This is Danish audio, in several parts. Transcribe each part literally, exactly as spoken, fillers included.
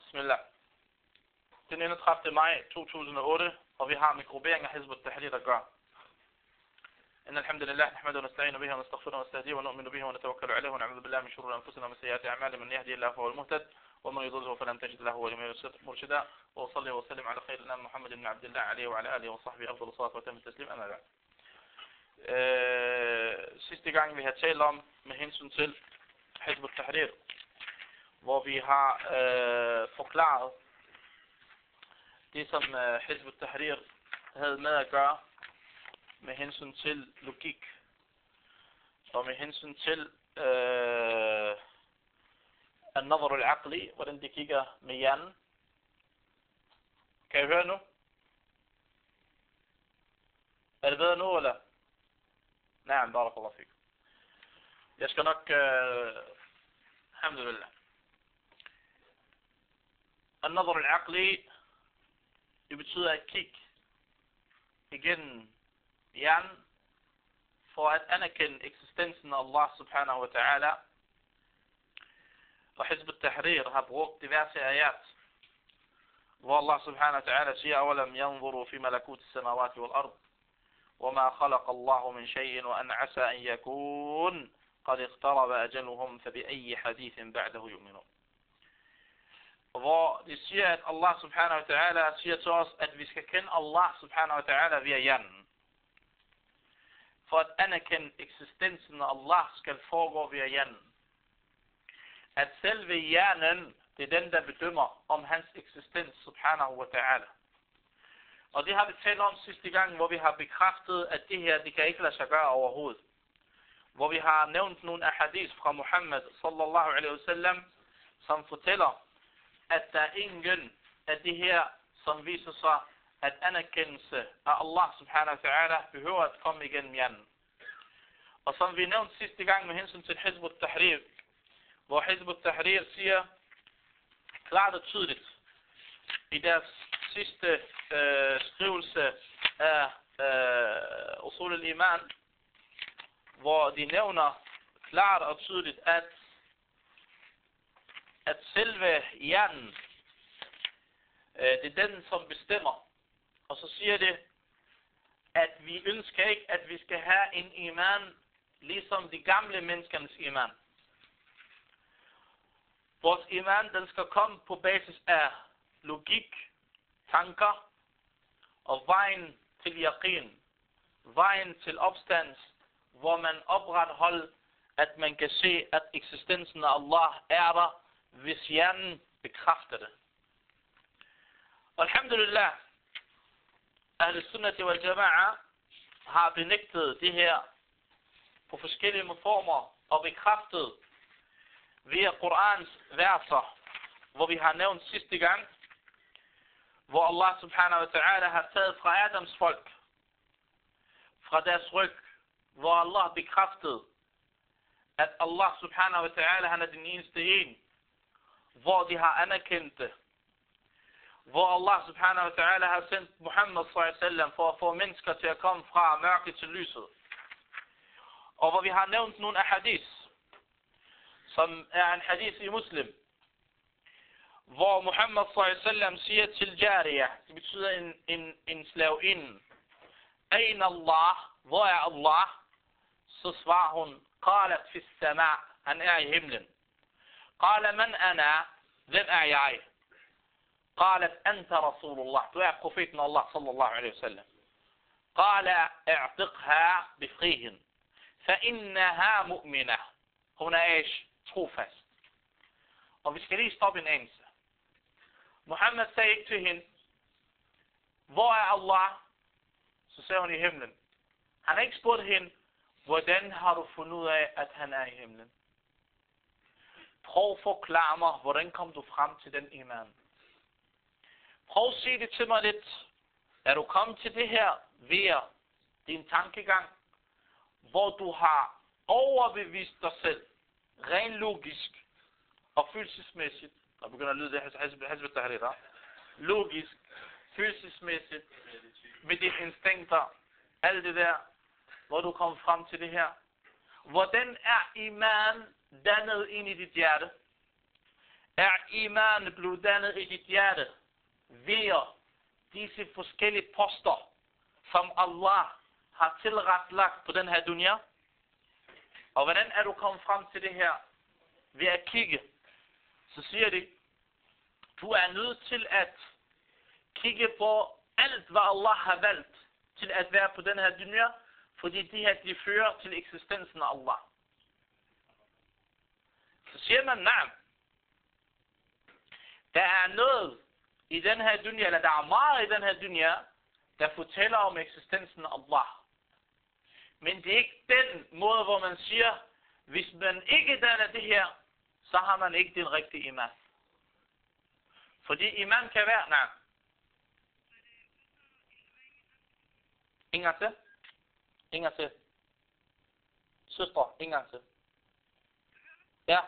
Bismillah. Den enogtredivte maj to tusind og otte, og vi har med gruppering af Hizb ut-Tahrir at gøre. إن الحمد لله نحمده ونستعين به ونستغفره ونستهديه ونؤمن به ونتوكل عليه ونعوذ بالله من شرور أنفسنا ومن سيئات أعمالنا من يهدي الله فهو المهتد ومن يضلله فلن تجد له وليا مرشدا وأصلي وسلم على خير الأنام محمد بن عبد الله عليه وعلى آله وصحبه أفضل الصلاة وتم التسليم أما بعد. Øh, sidste gang vi har talt om med hensyn til Hizb ut-Tahrir, hvor vi har øh, forklaret det som øh, Hizb ut-Tahrir havde med at gøre med hensyn til logik og med hensyn til øh, an-nazar al-aqli, hvordan de kigger med hjernen. Kan I høre nu? Er det bedre nu, eller? Nej, barakallahu fik. Jeg skal nok øh, alhamdulillah. An-nazar al-aqli, det betyder at kigge igennem hjernen for at anerkende eksistensen af Allah subhanahu wa ta'ala. Og Hizb ut-Tahrir har brugt diverse ayat, hvor Allah subhanahu wa ta'ala siger: "Awalam yanzuru fi malakut as-samawati wal ard, وما خلق الله من شيء وأن عسى أن يكون قد اقترب أجلهم فبأي حديث بعده يؤمنون." Hvor de siger, at Allah subhanahu wa ta'ala siger til os, at vi skal kende Allah subhanahu wa ta'ala via hjernen. For at anerkende eksistensen af Allah skal foregå via hjernen. At selve hjernen, det er den, der bedømmer om hans eksistens subhanahu wa ta'ala. Og det har vi talt om sidste gang, hvor vi har bekræftet, at det her, det kan ikke lade sig gøre overhovedet. Hvor vi har nævnt nogle af hadith fra Muhammad sallallahu alaihi wasallam, som fortæller, at der er ingen af det her, som viser sig, at anerkendelse af Allah subhanahu wa ta'ala behøver at komme igennem hjernen. Og som vi nævnte sidste gang med hensyn til Hizb ut-Tahrir, hvor Hizb ut-Tahrir siger klart og tydeligt i deres sidste øh, skrivelse af øh, Usul al-Iman, hvor de nævner klart og tydeligt, at at selve hjernen, øh, det er den, som bestemmer. Og så siger det, at vi ønsker ikke, at vi skal have en iman, ligesom de gamle menneskernes iman. Vores iman, den skal komme på basis af logik, tanker og vejen til yaqin, vejen til opstand, hvor man opretholder, at man kan se, at eksistensen af Allah er der, hvis hjernen bekræfter det. Alhamdulillah, Ahl Sunnati wal Jama'a har benægtet det her på forskellige former og bekræftet via Korans verser, hvor vi har nævnt sidste gang, hvor Allah subhanahu wa ta'ala har taget fra Adams folk, fra deres ryg, hvor Allah bekræftede, at Allah subhanahu wa ta'ala, han er den eneste en, hvor de har anerkendt det, hvor Allah subhanahu wa ta'ala har sendt Muhammad sallallahu alaihi wasallam for at få mennesker til at komme fra mørke til lyset. Og hvor vi har nævnt nogle af hadith, som er en hadith i Muslim, hvor Muhammad sallallahu alaihi wasallam siger til Jariya, det betyder en, en, en slavinde: "Ayn Allah", hvor er Allah? Så svarer hun: "Qalat fi as-sama'", han er i himlen. "Qala man ana", hvem er jeg? "Qalat anta Rasulullah", du er profeten Allah sallallahu alaihi wasallam. "Qala i'tiqha bifrihin, fa innaha mu'minah", hun er ish, trofast. Og vi skal lige stoppe en anelse. Muhammad sagde ikke til hende: "Hvor er Allah?" Så sagde hun: "I himlen." Han har ikke spurgt hende: "Hvordan har du fundet ud af, at han er i himlen?" Prøv at forklare mig, hvordan kom du frem til den iman? Prøv at sige det til mig lidt. Er du kommet til det her via din tankegang, hvor du har overbevist dig selv, rent logisk og følelsesmæssigt, og begynder at lyde det Hizb ut-Tahrir, logisk, følelsesmæssigt, med dine instinkter, alt det der, hvor du kom frem til det her? Hvordan er iman dannet ind i dit hjerte? er iman blevet dannet i dit hjerte via disse forskellige poster, som Allah har tilretlagt på den her dunya. Og hvordan er du kommet frem til det her? Ved at kigge. Så siger de, du er nødt til at kigge på alt, hvad Allah har valgt til at være på den her dunya, fordi de her, de fører til eksistensen af Allah. Så siger man, nej, der er noget i den her dunya, eller der er meget i den her dunya, der fortæller om eksistensen af Allah. Men det er ikke den måde, hvor man siger, hvis man ikke danner det her, så har man ikke den rigtige iman. Fordi iman kan være, nej. Ingen til. Ingen til. Søstre, ingen til. Ja.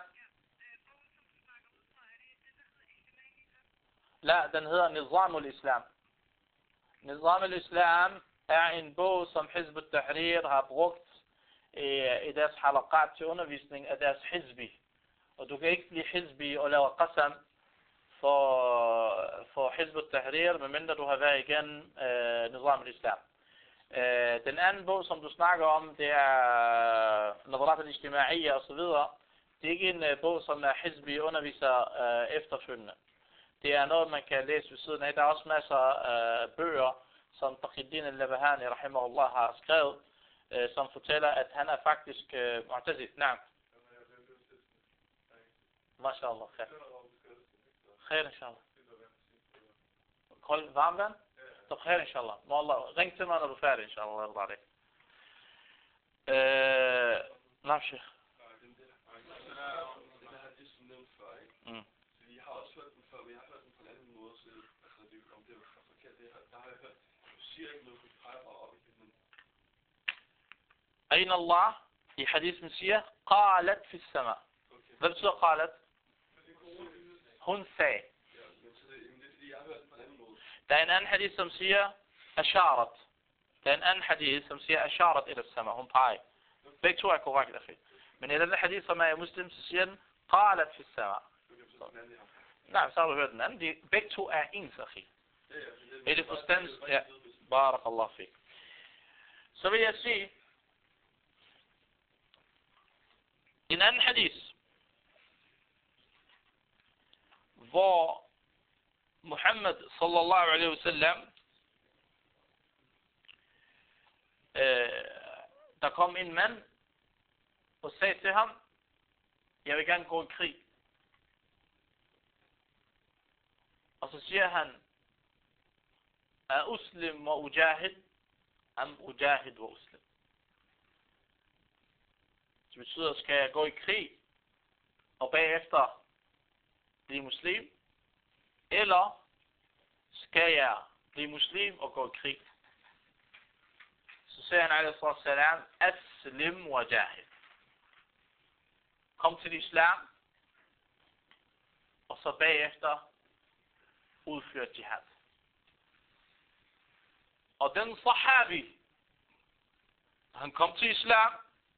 La, den hedder Nizam al-Islam. Nizam al-Islam er en bog, som Hizb al-Tahrir har brugt i, i deres halaqat til undervisning af deres hizbi. Og du kan ikke blive hizbi og lave qasam for, for Hizb al-Tahrir, medmindre du har været igen øh, Nizam al-Islam. Øh, den anden bog, som du snakker om, det er Nadrat al-Ijtima'iyya og så videre. Det er ikke en uh, bog, som er hizbi underviser uh, efterfølgende. Det er noget, man kan læse ved siden af. Der er også masser af uh, bøger, som Taqiyuddin al-Nabhani, rahimahullah, har skrevet, uh, som fortæller, at han er faktisk uh, mu'tazid. Nej. MashaAllah, khair. Khair, inshallah. Kold varmvand? Så khair, inshallah. Må Allah, ring til mig, når du er færdig, inshallah. Uh, Nej, sheikh. Mm. Vi har også hørt den før, vi har hørt den på en anden måde, så altså, det, om det er forkert det her, der har jeg hørt, du siger ikke noget, du peger bare op i himlen. Ayn Allah, i hadithen siger, qalat fi sama. Hvad betyder qalat? Hun sagde. Ja, men så det er fordi, jeg har hørt den på en anden måde. Der er en anden hadith, som siger, asharat. Der er en anden hadith, som siger, asharat ila sama. Hun peger. Begge to er korrekt, akhi. Men i den hadith, som er i muslim, så siger den, qalat fi sama. Nej, så har du hørt den anden. De, begge to er ens, akhi. Er det forstands? Ja. Barakallah fik. Så vil jeg sige, en anden hadith, hvor Muhammad sallallahu alaihi wasallam, øh, der kom en mand og sagde til ham, jeg vil gerne gå i krig. Og så siger han, er uslim og ujahid, am ujahid og uslim. Det betyder, skal jeg gå i krig, og bagefter blive muslim, eller skal jeg blive muslim og gå i krig? Så siger han, alaihi salam, aslim wa jahid. Kom til islam, og så bagefter udføre jihad. Og den sahabi, han kom til islam,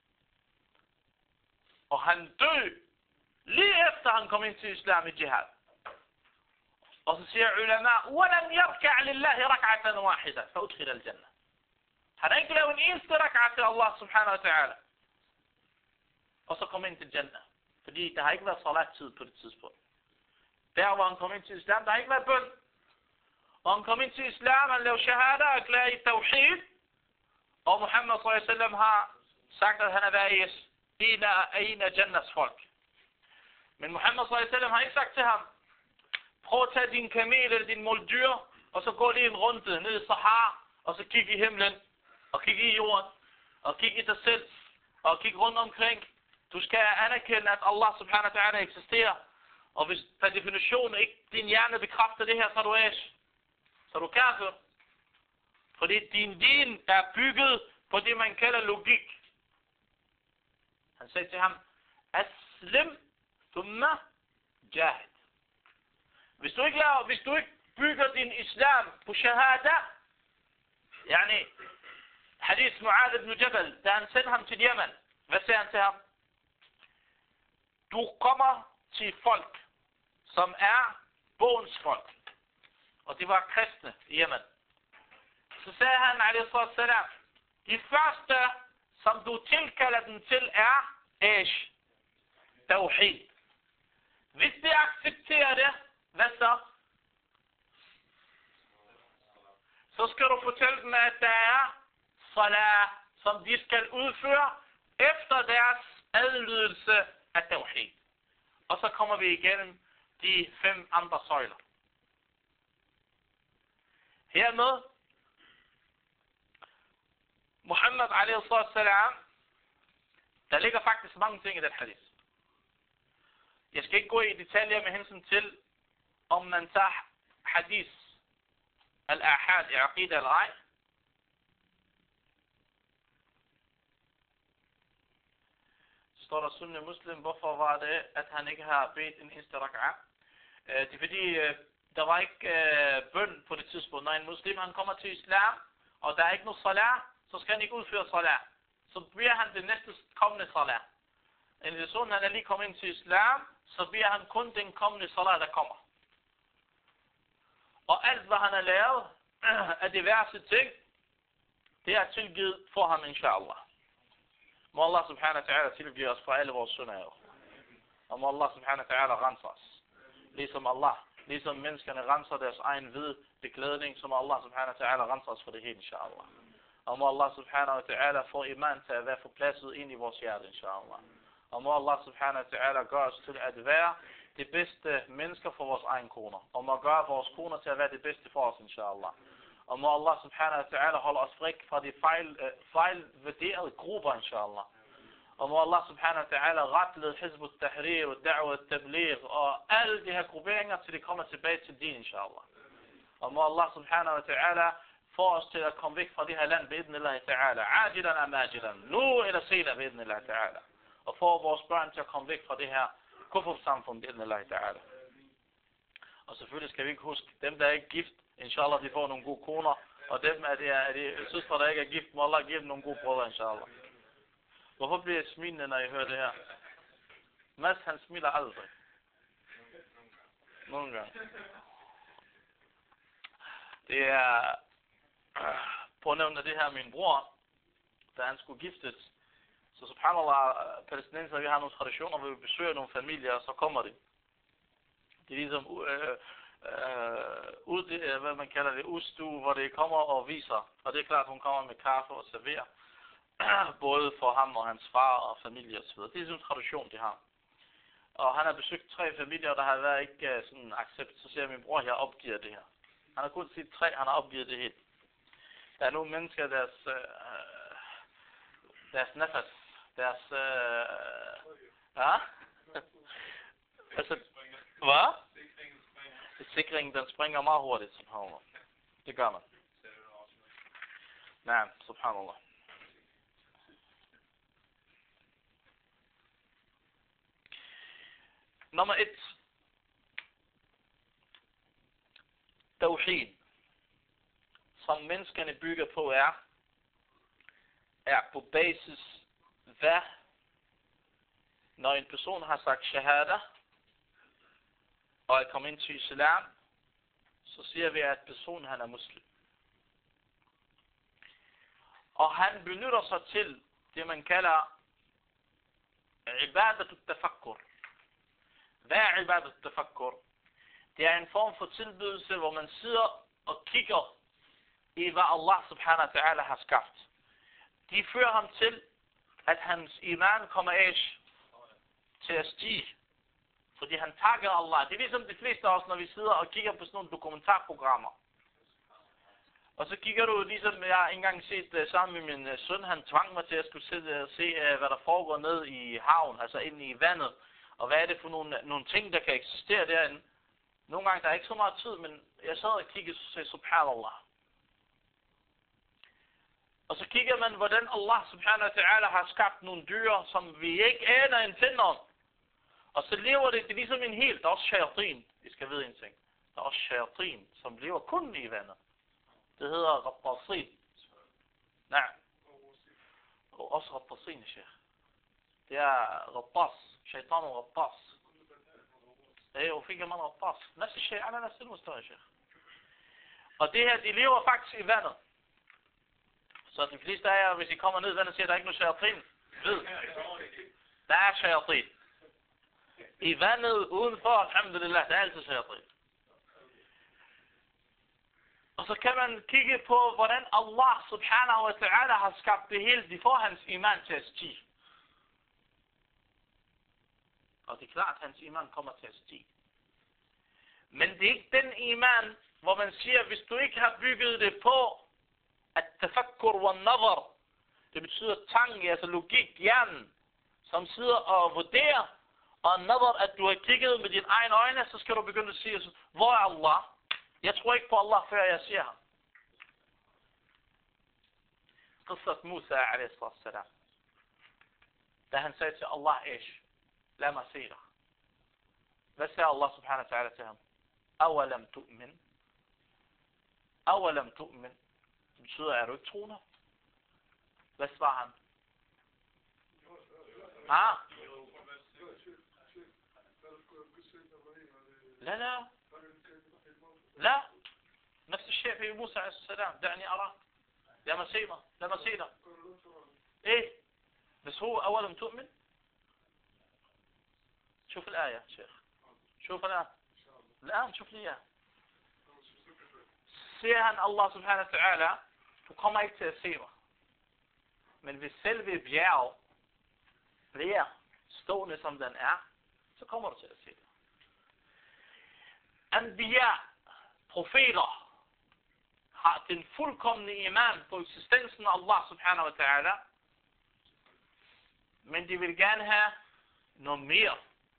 og han døde lige efter han kom ind til islam i jihad. Og så siger ulama, وَلَمْ يَرْكَعْ لِلَّهِ رَكْعَةً وَاحِدًا فَأُدْخِلَ الْجَنَّةِ. Han har ikke lavet en eneste rak'ah til Allah subhanahu wa ta'ala. Og så kom ind til Jannah. Fordi der har ikke været salat-tid på det tidspunkt. Der hvor han kom ind til islam, der har ikke været bøn. Og han kom ind til islam, han lavede shahada, erklærer i tawhid. Og Muhammad sallallahu alaihi wasallam har sagt, at han er været en af, en af Jannahs folk. Men Muhammad sallallahu alaihi wasallam har ikke sagt til ham, prøv at tage din kamel eller din moldyr, og så gå lige en runde ned i Sahara, og så kig i himlen, og kig i jorden, og kig i dig selv, og kig rundt omkring. Du skal anerkende, at Allah subhanahu wa ta'ala eksisterer. Og hvis per definition ikke din hjerne bekræfter det her, så er du ash. Så er du kafir. Fordi din din er bygget på det, man kalder logik. Han sagde til ham, aslim thumma jahid. Hvis du ikke laver, hvis du ikke bygger din islam på shahada, yani hadith Mu'adh ibn Jabal, da han sendte ham til Yemen, hvad sagde han til ham? Du kommer til folk, som er bogens folk. Og de var kristne i Yemen. Så sagde han, alaihi salam, de første, som du tilkalder dem til, er Aish, Tawhid. Hvis de accepterer det, hvad så? Så skal du fortælle dem, at der er salat, som de skal udføre efter deres adlydelse af Tawhid. Og så kommer vi igennem de fem andre søjler. Hermed, Muhammad alaihi salam, der ligger faktisk mange ting i den hadith. Jeg skal ikke gå i detaljer med hensyn til, om man tager hadith al-ahad i aqida eller ej. Står der Sunni Muslim, hvorfor var det, at han ikke har bedt en eneste rak'a? Det er fordi, der var ikke bøn på det tidspunkt. Når en muslim han kommer til islam, og der er ikke noget salat, så skal han ikke udføre salat. Så bliver han det næste kommende salat. En person, han er lige kommet ind til islam, så bliver han kun den kommende salat, der kommer. Og alt, hvad han har lavet af diverse ting, det er tilgivet for ham, inshallah. Må Allah subhanahu wa ta'ala tilgive os for alle vores synder. Og må Allah subhanahu wa ta'ala rense os. Ligesom Allah, ligesom menneskerne renser deres egen hvid beklædning, så må Allah subhanahu wa ta'ala rense os for det hele, inshallah. Og må Allah subhanahu wa ta'ala få iman til at være forpladset ind i vores hjerte, inshallah. Og må Allah subhanahu wa ta'ala gøre os til at være det bedste mennesker for vores egen koner. Og må gøre vores koner til at være det bedste for os, inshallah. Og må Allah subhanahu wa ta'ala holde os fri fra de fejl, øh, fejlværderede grupper, inshallah. Og må Allah subhanahu wa ta'ala retlede Hizb al-Tahrir og Da'wa al-Tabligh og alle de her grupperinger, til de kommer tilbage til din, inshallah. Og må Allah subhanahu wa ta'ala få os til at komme væk fra det her land, bi'idnillahi ta'ala. Ajilan am ajilan. Nu eller senere, bi'idnillahi ta'ala. Og få vores børn til at komme væk fra det her kufr-samfund, bi'idnillahi ta'ala. Og selvfølgelig skal vi ikke huske, dem der er ikke gift, inshallah de får nogle gode koner. Og dem er de, er de søstre der ikke er gift, må Allah give dem nogle gode brødre, inshallah. Hvorfor bliver jeg smilende, når I hører det her? Mads, han smiler aldrig. Nogle gange. Det er på at nævne det her min bror, da han skulle giftes. Så subhanallah, palæstinenser, vi har nogle traditioner, hvor vi besøger nogle familier, og så kommer de. Det er ligesom øh, øh, ud, det, hvad man kalder det, udstue, hvor det kommer og viser. Og det er klart, at hun kommer med kaffe og serverer. Både for ham og hans far og familie osv. Det er sådan en tradition, de har. Og han har besøgt tre familier, der har været ikke uh, sådan accept. Så siger min bror, jeg opgiver det her. Han har kun set tre, han har opgivet det helt. Der er nogle mennesker, deres, uh, deres nefas, deres, uh, ja? Altså, hvad? Sikringen, den springer meget hurtigt, subhanallah. Det gør man. Nej, subhanallah. Nummer et. Tawhid, som menneskerne bygger på, er, er på basis, hvad, når en person har sagt shahada, og er kommet ind til islam, så siger vi, at personen han er muslim. Og han benytter sig til det, man kalder ibadat al-tafakkur. Hvad er ibadat al-tafakkur? Det er en form for tilbydelse, hvor man sidder og kigger i, hvad Allah subhanahu wa ta'ala har skabt. De fører ham til, at hans iman kommer af til at stige. Fordi han takker Allah. Det er ligesom de fleste af os, når vi sidder og kigger på sådan nogle dokumentarprogrammer. Og så kigger du, ligesom jeg har engang set uh, sammen med min uh, søn, han tvang mig til at skulle sidde og se, uh, hvad der foregår ned i haven, altså inde i vandet. Og hvad er det for nogle, nogle ting, der kan eksistere derinde. Nogle gange der er ikke så meget tid, men jeg sad og kiggede og sagde, subhanallah. Og så kigger man, hvordan Allah subhanahu wa ta'ala har skabt nogle dyr, som vi ikke aner en ting om. Og så lever det, det er ligesom en hel, der er også shayatin, vi skal vide en ting. Der er også shayatin, som lever kun i vandet. Det hedder Rattasin. Nej. Og også Rattasin, sheikh. Det er Rattas. Shaitan og Rattas. ايه وفي كمان غطاس نفس الشيء على نفس المستوى يا شيخ. Og det her, de lever faktisk i vandet. Så de fleste af jer, hvis I kommer ned i vandet, siger, der er ikke noget shayatin. Ved. Der er shayatin. I vandet udenfor, alhamdulillah, der er altid shayatin. Og så kan man kigge på, hvordan Allah subhanahu wa ta'ala har skabt det hele. De får hans iman til at stige. Og det er klart, at hans iman kommer til at stige. Men det er ikke den iman, hvor man siger, hvis du ikke har bygget det på, at tafakkur wa nazar, det betyder tanke, altså logik, hjernen, som sidder og vurderer, og nazar, at du har kigget med dine egne øjne, så skal du begynde at sige, hvor er Allah? Jeg tror ikke på Allah, før jeg siger ham. Qissat Musa, alayhi salam, da han sagde til Allah, ish, lad mig se dig. Hvad sagde Allah subhanahu wa ta'ala til ham? Awalam tu'min. Awalam tu'min. Det betyder, er du ikke troende? Hvad svarer han? Ah. لا لا لا نفس الشيء في موسى عليه السلام دعني أراه لما سينا لما سينا إيه بس هو أولا تؤمن. شوف الآية شيخ شوف الآن الآن شوف لي إياه. Ser han Allah subhanahu wa ta'ala, du kommer ikke til at se mig. Men hvis selve bjerg bliver stående som den er, så kommer du til at se det. Anbiya, profeter, har den fuldkommende iman på eksistensen af Allah subhanahu wa ta'ala, men de vil gerne have noget mere.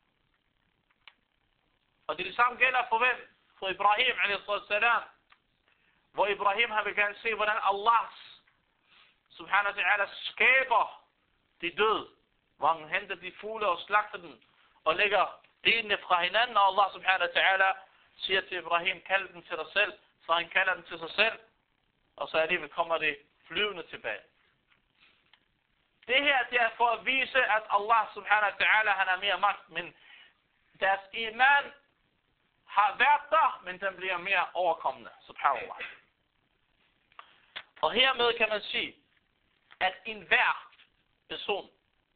Og det, det samme gælder for hvem? For Ibrahim alayhi salam, hvor Ibrahim har vil gerne se, hvordan Allah subhanahu wa ta'ala skaber de døde, hvor han henter de fugle og slagter dem, og lægger delene fra hinanden, og Allah subhanahu wa ta'ala siger til Ibrahim, kald den til dig selv, så han kalder den til sig selv, og så alligevel kommer det flyvende tilbage. Det her, det er for at vise, at Allah subhanahu wa ta'ala, han er mere magt, men deres iman har været der, men den bliver mere overkommende, subhanallah. Og hermed kan man sige, at enhver person,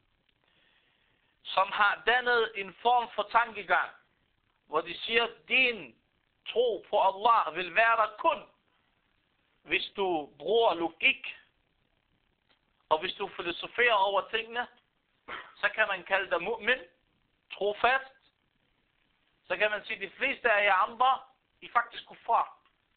som har dannet en form for tankegang, hvor de siger, at din tro på Allah vil være der kun, hvis du bruger logik, og hvis du filosoferer over tingene, så kan man kalde dig mu'min, trofast. Så kan man sige, at de fleste af jer andre, I er faktisk kuffar.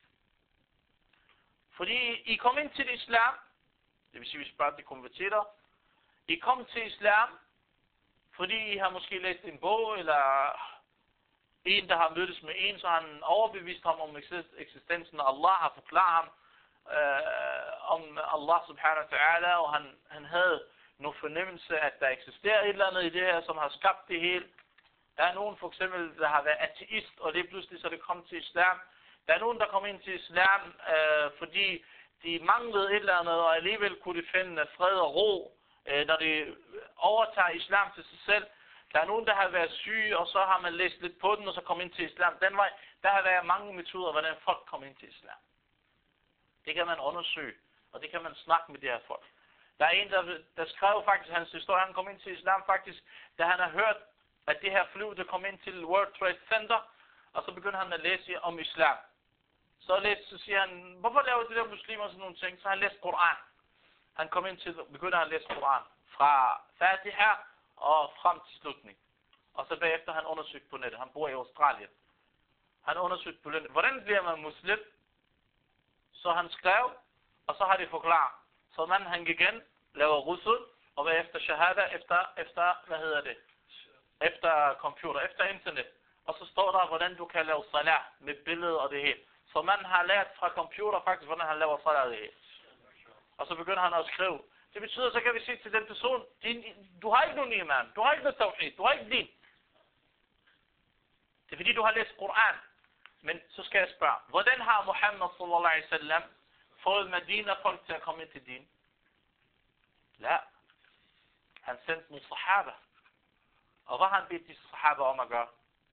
Fordi I kom ind til islam, det vil sige, hvis bare de konverterer, I kom til islam, fordi I har måske læst en bog, eller en, der har mødtes med en, så han overbevist ham om eksistensen af Allah, har forklaret ham øh, om Allah subhanahu wa ta'ala, og han, han havde nogle fornemmelse, at der eksisterer et eller andet i det her, som har skabt det hele. Der er nogen for eksempel, der har været ateist, og det pludselig så det kom til islam. Der er nogen, der kom ind til islam, øh, fordi de manglede et eller andet, og alligevel kunne de finde fred og ro, øh, når de overtager islam til sig selv. Der er nogen, der har været syge, og så har man læst lidt på den, og så kom ind til islam. Den vej, der har været mange metoder, hvordan folk kom ind til islam. Det kan man undersøge, og det kan man snakke med de her folk. Der er en, der, der skrev faktisk hans historie, han kom ind til islam faktisk, da han har hørt, at det her fly, der kom ind til World Trade Center, og så begynder han at læse om islam. Så, læser, så siger han, hvorfor laver de der muslimer sådan nogle ting? Så han læste Koran. Han kom ind til, begynder han at læse Koran. Fra Fatiha og frem til slutning. Og så bagefter han undersøgt på nettet. Han bor i Australien. Han undersøgt på nettet. Hvordan bliver man muslim? Så han skrev, og så har de forklaret. Så man han gik igen, laver rusul, og bagefter shahada, efter, efter, hvad hedder det? Efter computer, efter internet. Og så står der, hvordan du kan lave salat med billeder og det hele. Så man har lært fra computer faktisk, hvordan han laver salat og det hele. Og så begynder han at skrive. Det betyder, så kan vi sige til den person, din, du har ikke nogen iman, du har ikke noget tawhid, du har ikke din. Det er fordi, du har læst Koran. Men så skal jeg spørge, hvordan har Muhammad sallallahu alaihi wasallam fået Medina folk til at komme ind til din? La. Han sendte nogle sahaba. Og hvad har han bedt de sahaba om at gøre?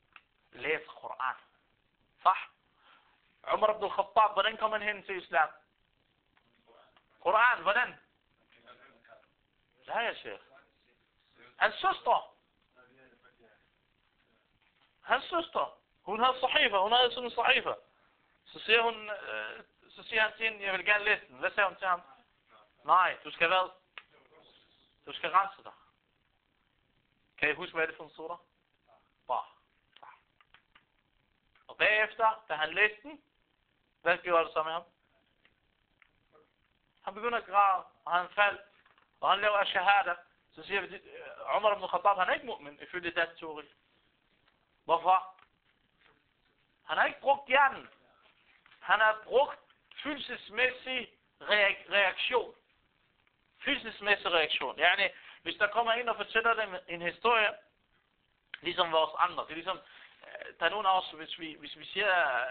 læser Koran. صح? Umar ibn al-Khattab, hvordan kom han hen til islam? Koran, hvordan? Ja, ja, sheikh. Hans søster. Hans søster. Hun havde sahifa, hun havde sådan en sahifa. Så siger hun, øh, så siger han til hende, jeg vil gerne læse den. Hvad siger hun til ham? Nej, du skal hvad? Du skal rense dig. Kan I huske, hvad er det for en sura? Bare. Og bagefter, da han læste den, hvad gjorde det så med ham? Han begynder at græde, og han faldt, og han laver shahada. Så siger vi, Umar ibn Khattab, han er ikke mu'min, ifølge den teori. Hvorfor? Han har ikke brugt hjernen. Han har brugt følelsesmæssig reaktion. Følelsesmæssig reaktion. Yani, hvis der kommer en og fortæller dem en historie, ligesom vores andre, det er ligesom, der er nogen af os, hvis vi, hvis vi siger,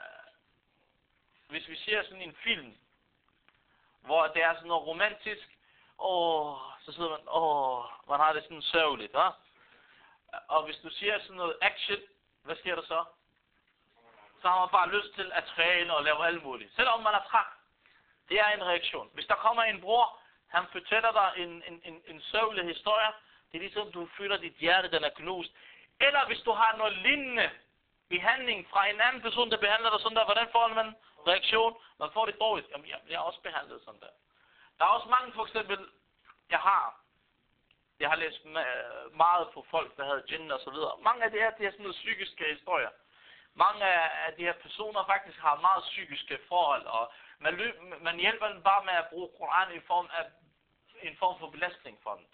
hvis vi ser sådan en film, hvor det er sådan noget romantisk, åh, så sidder man, åh, man har det sådan sørgeligt, hva? Og hvis du siger sådan noget action, hvad sker der så? Så har man bare lyst til at træne og lave alt muligt. Selvom man er træt. Det er en reaktion. Hvis der kommer en bror, han fortæller dig en, en, en, en sørgelig historie, det er ligesom du føler dit hjerte, den er knust. Eller hvis du har noget lignende behandling fra en anden person, der behandler dig sådan der, hvordan får man reaktion? Man får det dårligt. Jamen, jeg bliver også behandlet sådan der. Der er også mange, for eksempel, jeg har, jeg har læst meget på folk, der havde djinn og så videre. Mange af de her, de her sådan noget psykiske historier. Mange af de her personer faktisk har meget psykiske forhold, og man, løb, man hjælper dem bare med at bruge Koran i form af en form for belastning for dem.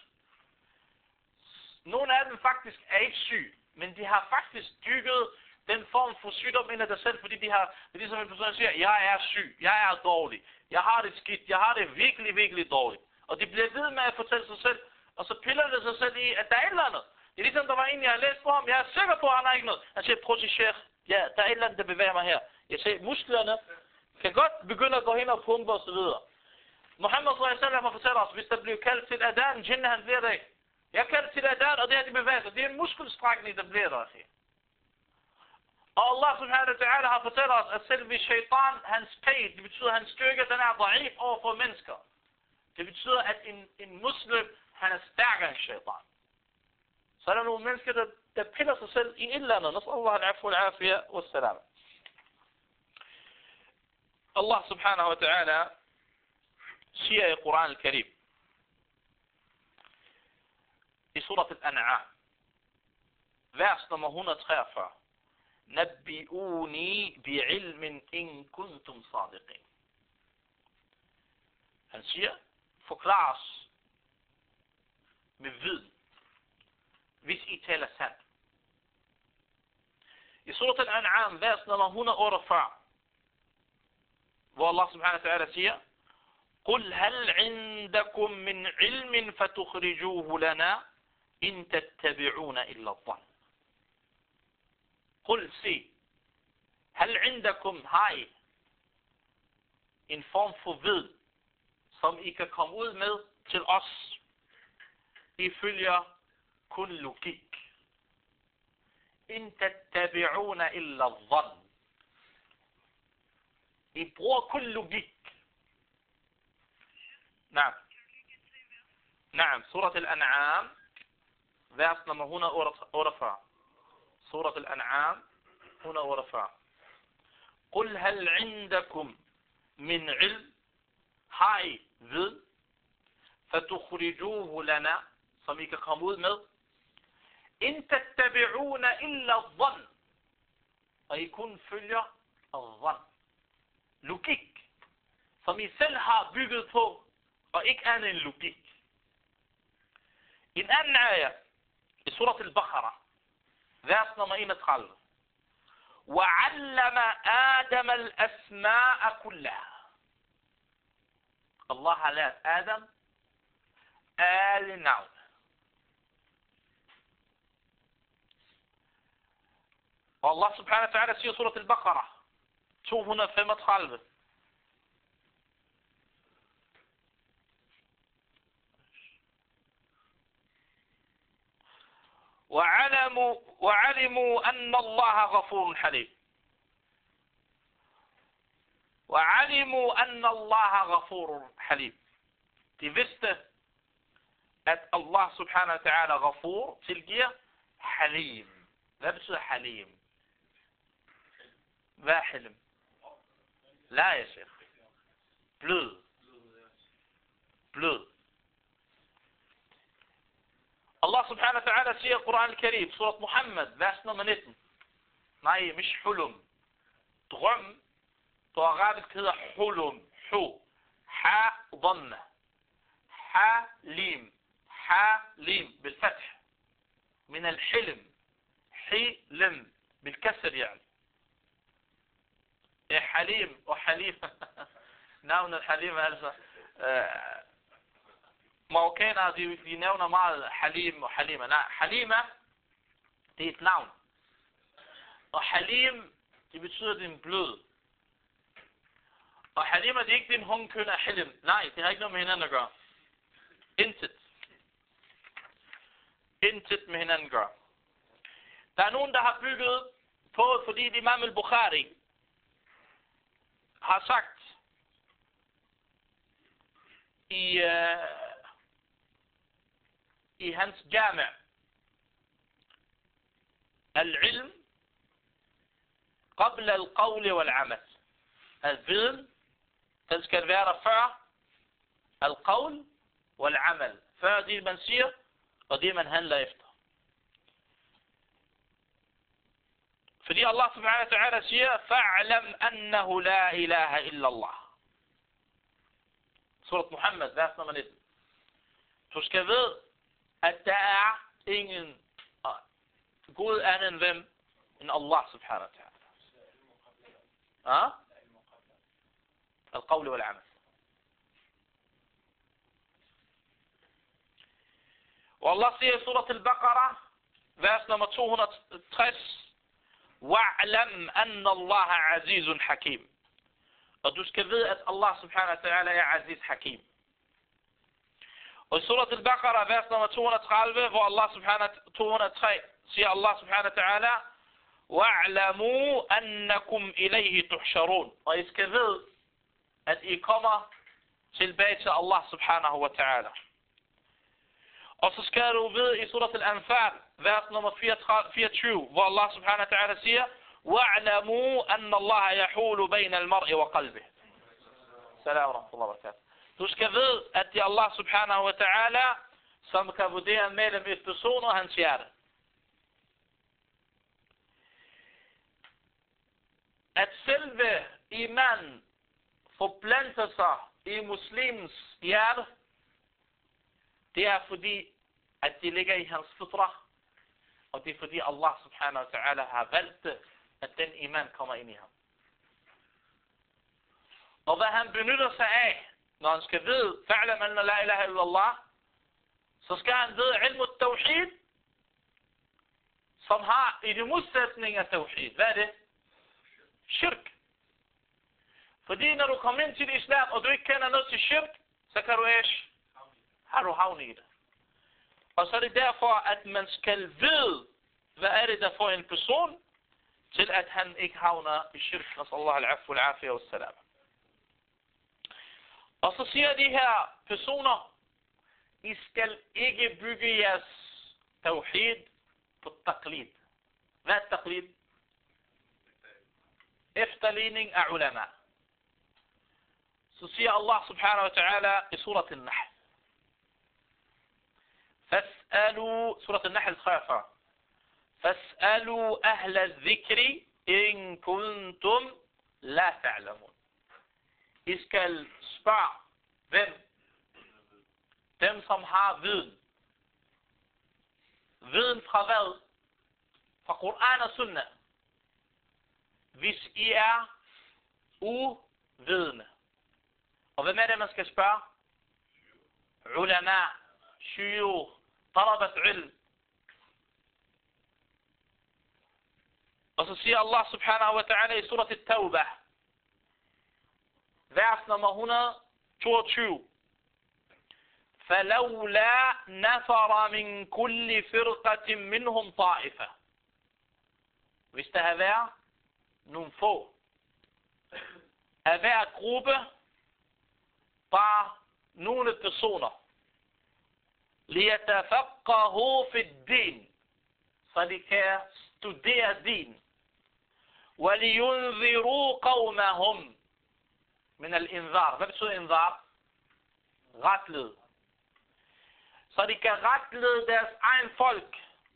Nogle af dem faktisk er ikke syge, men de har faktisk dykket den form for sygdom ind af dig selv, fordi de har, det er som en person, der siger, jeg er syg, jeg er dårlig, jeg har det skidt, jeg har det virkelig, virkelig dårligt. Og de bliver ved med at fortælle sig selv, og så piller det sig selv i, at der er et eller andet. Det er ligesom, der var en, jeg har læst på ham, jeg er sikker på, at han har ikke noget. Han siger, prøv til sheikh, ja, der er et eller andet, der bevæger mig her. Jeg siger, musklerne kan godt begynde at gå hen og pumpe og så videre. Muhammad sallallahu alaihi wasallam har fortalt os, hvis der bliver kaldt til adan, djinn han bliver der ikke. Jeg kalder til adan, og det er de bevæger sig. Det er en muskelstrækning, der bliver der. Og Allah subhanahu wa ta'ala har fortalt os, at selve shaitan, hans pæt, det betyder, at hans styrke, den er da'if over for mennesker. Det betyder, at en, en muslim, han er stærkere end shaitan. Så er der nogle mennesker, der, der piller sig selv i et eller andet. Nas'Allah al-afu al-afiyah wa salam. Allah subhanahu wa ta'ala siger i Quran al-Karim, i surat al-An'am, vers nummer et hundrede og treogfyrre. Nabbi'uni bi'ilmin in kuntum sadiqin. Han siger, forklar os med viden, hvis I taler sandt. I surat al-An'am, vers nummer et hundrede og otteogfyrre, hvor Allah subhanahu wa ta'ala siger, قل هل عندكم من علم فتخرجوه لنا إن تتبعون إلا الظن. قل sig, هل عندكم هاي en form for viden, som I kan komme ud med til os. I følger kun logik. إن تتبعون إلا الظن. I bruger kun logik. نعم نعم سورة الأنعام vers nummer et hundrede og otteogfyrre. سورة الأنعام et hundrede og otteogfyrre. قل هل عندكم من علم, har I viden, فتخرجوه لنا, som I kan komme ud med, إن تتبعون إلا الظن, og I kun følger الظن, logik, som I selv har bygget på, og ikke andet end logik. En anden ayah i surat al-Baqarah, vers nummer enogtredive. وَعَلَّمَ آدَمَ الْأَسْمَاءَ كُلَّهَا. Allah har lært Adam alle navne. Og Allah subhanahu wa ta'ala siger i surat al-Baqarah, to hundrede og femogtredive. وعلموا, وعلموا أن الله غفور حليم. وعلموا أن الله غفور حليم. De vidste, at Allah subhanahu wa ta'ala ghafur tilgiver halim. Hvad betyder halim? Hvad er halim? La, ya sheikh. Blød. Blød. Allah subhanahu wa ta'ala siger i Quran al-Karim, surat Muhammad, vers nummer nitten. Nej, mish hulum. Drøm, på arabisk hedder hulum. Hu. Ha, dhanna. Ha, lim. Ha, lim. بالفتح. من الحلم. حي, لم. بالكسر يعني. إيه حليم وحليم. ناون الحليم هذا. Marokkanere, de, de nævner meget Halim og Halima. Nej, Halima, det er et navn. Og Halim, det betyder, det er en blød. Og Halima, det er ikke din hungkøn af Halim. Nej, det har ikke noget med hinanden at gøre. Intet. Intet med hinanden at gøre. Der er nogen, der har bygget på, fordi Imam al-Bukhari har sagt i... Uh, i hans jami' al-ilm qabla al-qawl wal-amal. Al-viden, den skal være der før al-qawl wal-amal. Før det man siger, og det man handler efter. Fordi Allah subhanahu wa ta'ala siger, fa'lam annahu la ilaha illa Allah. Surat Muhammad, vers nummer nitten. Du skal vide, at der er ingen god anden end hvem end Allah subhanahu wa ta'ala. Ja? Al-qawl wal-amal. Og Allah siger i surat al-Baqarah, vers nummer to hundrede og tres, wa'lam anna Allah azizun hakim. Og du skal vide, at Allah subhanahu wa ta'ala er aziz hakim. Og i surat al-Baqarah, vers nummer to hundrede og tredive, hvor Allah subhanahu to hundrede og tre siger Allah subhanahu wa ta'ala, wa'lamu annakum ilayhi tuhsharun. Og I skal vide, at I kommer tilbage til Allah subhanahu wa ta'ala. Og så skal du vide i surat al-Anfal, vers nummer fireogtyve, hvor Allah subhanahu wa ta'ala siger, wa'lamu anna Allah yahulu bayna al-mar'i wa qalbih. Salam wa rahmatullahi wa barakatuh. Du skal vide, at det er Allah subhanahu wa ta'ala, som kan vurdere mellem et person og hans hjerte. At selve iman forplanter sig i muslimens hjerte, det er fordi, at det ligger i hans fitra, og det er fordi Allah subhanahu wa ta'ala har valgt, at den iman kommer ind i ham. Og hvad han benytter sig af, når han skal vide, fa'lam anna la ilaha illallah, så skal han vide ilm al-tawhid, som har i det modsætning af tawhid. Hvad er det? Shirk. Fordi når du kommer ind til islam, og du ikke kender noget til shirk, så kan du ish, har du havnet i det. Og så er det derfor, at man skal vide, hvad er det, der får en person, til at han ikke havner i shirk. Nasallahu al-afu al-afiyah wa salam. Og så siger de her personer, I skal ikke bygge jeres tawhid på taqlid. Hvad er taqlid? Efterligning af ulama. Så siger Allah subhanahu wa ta'ala i surat al-Nahl. فاسألوا سورة النحل خافة فاسألوا أهل الذكر إن كنتم لا تعلمون. I skal spørge, hvem? Dem, som har viden. Viden fra hvad? Fra Koran og Sunna. Hvis I er uvidende. Og hvem er det, man skal spørge? Ulama, shuyukh, talabat ilm. Og så siger Allah subhanahu wa ta'ala i surat al-Tawbah, vers nummer et hundrede og toogtyve. فلولا نفر من كل فرقة منهم طائفة. Hvis der har været nogle få af hver gruppe, bare nogle personer, ليتفقهوا في الدين, så de kan studere din, ولينذروا قومهم من الإنذار. Hvad betyder inzar? Retled. Så de kan retlede deres egen folk.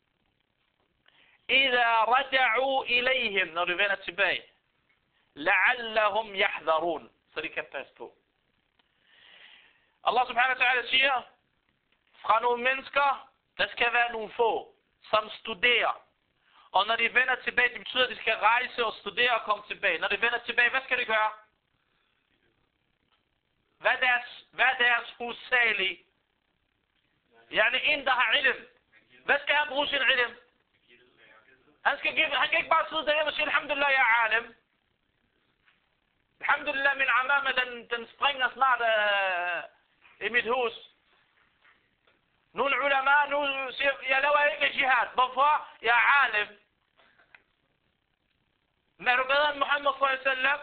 إذا رجعوا إليهم, når de vender tilbage. لعلهم يحذرون, så de kan passe på. Allah subhanahu wa ta'ala siger, fra nogle mennesker, der skal være nogle få, som studerer. Og når de vender tilbage, det betyder, at de skal rejse og studere og komme tilbage. Når de vender tilbage, hvad skal de gøre? Hvad er deres, hvad er deres hovedsagelige? Yani en, der har ilm. Hvad skal han bruge sin ilm? Han, skal give, han kan ikke bare sidde derhjemme og sige, alhamdulillah, jeg er alim. Alhamdulillah, min amama, den, den springer snart uh, i mit hus. Nogle ulama, nu siger, jeg laver ikke jihad. Hvorfor? Jeg er alim. Men er du bedre end Muhammad sallallahu alaihi wasallam?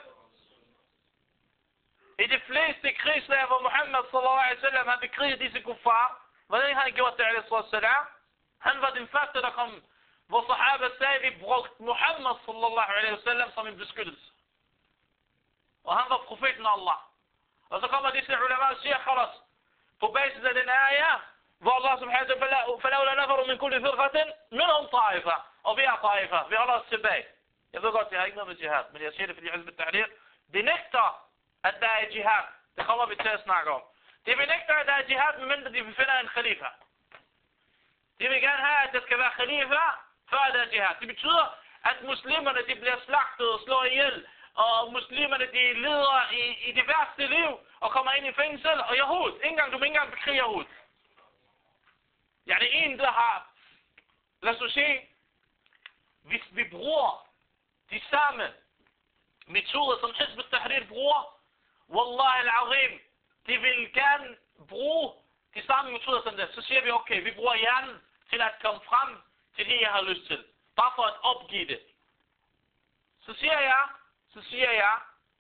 I de fleste krigslag, hvor Muhammad sallallahu alaihi wasallam har bekriget disse kuffar, hvordan har han gjort det, alaihi wasallam? Han var den første, der kom, hvor sahaba sagde, vi brugte Muhammad sallallahu alaihi wasallam som en beskyttelse. Og han var profeten af Allah. Og så kommer disse ulama og siger, khalas, på basis af den ayah, hvor Allah subhanahu wa ta'ala, فَلَوْلَا نَفَرُ مِنْ كُلِّ فِرْقَةٍ مِنْهُمْ طَائِفَةٍ. Og vi er طائفة, vi holder os tilbage. Jeg ved godt, jeg har ikke noget med jihad, men jeg siger det, fordi Hizb ut-Tahrir, de nægter, at der er jihad. Det kommer vi til at snakke om. De benægter, at der er jihad, medmindre de finder en khalifa. De vil gerne have, at der skal være khalifa, før der er jihad. Det betyder, at muslimerne de bliver slagtet og slået ihjel, og muslimerne de lider i, i det værste liv, og kommer ind i fængsel, og Yahud. Ingen gang, du må ikke engang bekrige Yahud. Ja, det er en, der har, lad os se, hvis vi bruger de samme metoder, som Hizb ut-Tahrir bruger, Wallah al-Azim, de vil gerne bruge de samme metoder som det. Så siger vi, okay, vi bruger hjernen til at komme frem til det, jeg har lyst til. Bare for at opgive det. Så siger jeg, så siger jeg,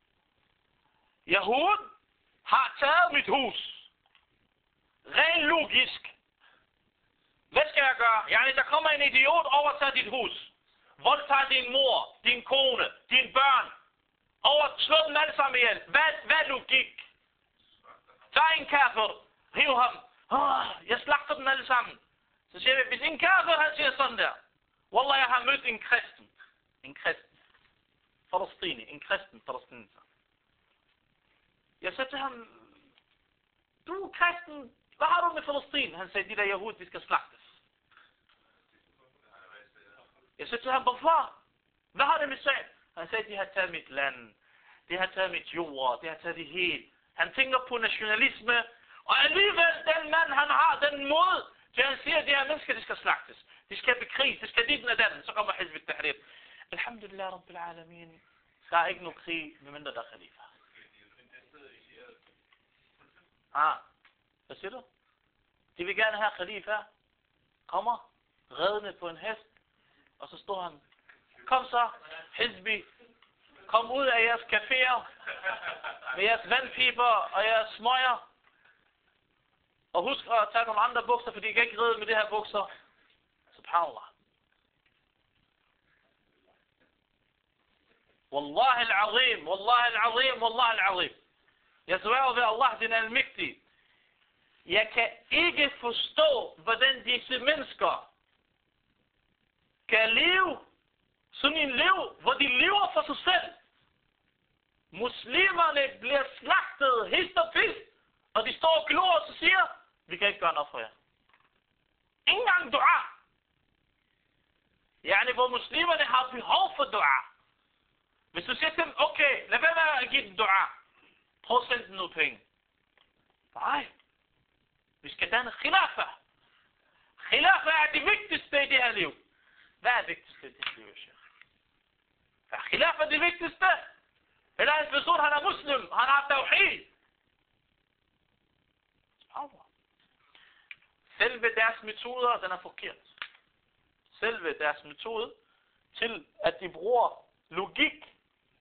Yahud har taget mit hus. Ren logisk. Hvad skal jeg gøre? Yani, der kommer en idiot overtager dit hus. Voldtager din mor, din kone, dine børn. Overslå dem alle sammen ihjel. Hvad, hvad er logik? Tag en kafir, riv ham. Oh, jeg slagter dem alle sammen. Så siger vi, hvis en kafir, han siger sådan der. Wallah, jeg har mødt en kristen. En kristen. Falastini, en kristen palæstinenser. Jeg sagde til ham, du er kristen, hvad har du med Palæstina? Han sagde, de der Yahud, de skal slagtes. Jeg sagde til ham, hvorfor? Hvad har det med sagen? Han sagde, de har taget mit land, de har taget mit jord, de har taget det hele. Han tænker på nationalisme, og alligevel den mand, han har den måde, til han siger, at de her mennesker, de skal slagtes. De skal bekriges, de skal dit med den. Så kommer Hizb ut-Tahrir. Alhamdulillah, Rabbil Alamin. Der er ikke nogen krig, medmindre der er khalifa. Ah, hvad siger du? De vil gerne have khalifa. Kommer, redende på en hest, og så står han. Kom så, Hizbi. Kom ud af jeres caféer, med jeres vandpiber og jeres smøger. Og husk at tage nogle andre bukser, for de kan ikke ride med det her bukser. Subhanallah. Wallahi al-azim, wallahi al-azim, wallahi al-azim. Jeg sværger ved Allah, den almægtige. Jeg kan ikke forstå, hvordan disse mennesker kan leve sådan en liv, hvor de lever for sig selv. Muslimerne bliver slagtet, hist og pist, og de står og glor og så siger, vi kan ikke gøre noget for jer. Ingen gang dua. Yani, hvor muslimerne har behov for dua. Hvis du siger til dem, okay, lad være med at give dem dua. Prøv at sende dem noget penge. Nej. Vi skal danne khilafa. Khilafa er det vigtigste i det her liv. Hvad er det vigtigste i det her liv, Sheikh? Er khilafa det vigtigste? Eller en person, han er muslim, han har tawhid. selve deres metoder, den er forkert. Selve deres metode til, at de bruger logik,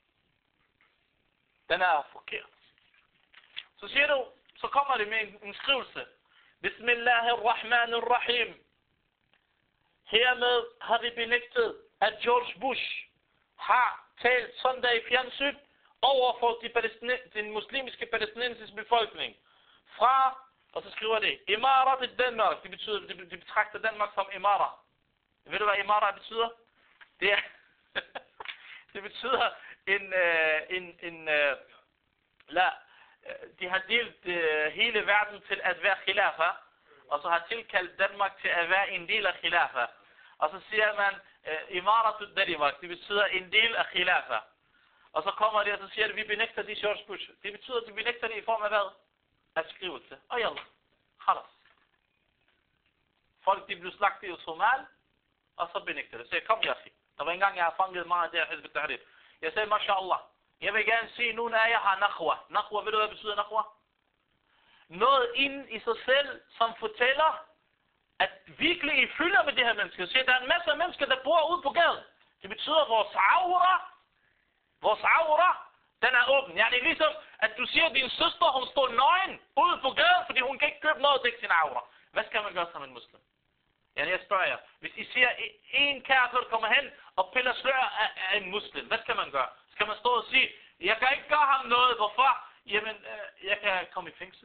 den er forkert. Så siger du, så kommer det med en, en skrivelse. Bismillahirrahmanirrahim. Hermed har vi benægtet, at George Bush har talt søndag i fjernsyn over for de den muslimske palæstinensiske befolkning. Fra, og så skriver det, Imarat i Danmark. Det betyder, de betragter Danmark som Imarat. Ved du, hvad Imarat betyder? Det er, det betyder en, øh, en, en øh, la, de har delt øh, hele verden til at være khilafa, og så har tilkaldt Danmark til at være en del af khilafa. Og så siger man, øh, Imarat i Danmark, det betyder en del af khilafa. Og så kommer det, og så siger det, vi benægter de George Bush. Det betyder, at de benægter det i form af hvad? Af skrivelse. Og jalla, khalas. Folk, de blev slagtet i Somal, og så benægter det. Så jeg kom, jeg siger. Der var engang, jeg har fanget meget der, Hizb ut-Tahrir. Jeg sagde, mashallah. Jeg vil gerne sige, nu når jeg har nakhwa. Nakhwa, ved du, hvad betyder nakhwa? Noget ind i sig selv, som fortæller, at virkelig I fylder med de her mennesker. Så der er en masse af mennesker, der bor ude på gaden. Det betyder, at vores aura, vores aura, den er åben. Ja, det er ligesom, at du siger, at din søster, hun står nøgen ude på gaden, fordi hun kan ikke købe noget til sin aura. Hvad skal man gøre som en muslim? Ja, jeg spørger jer. Hvis I siger, at en kafir kommer hen og piller slør af, af en muslim, hvad skal man gøre? Skal man stå og sige, jeg kan ikke gøre ham noget, hvorfor? Jamen, øh, jeg kan komme i fængsel.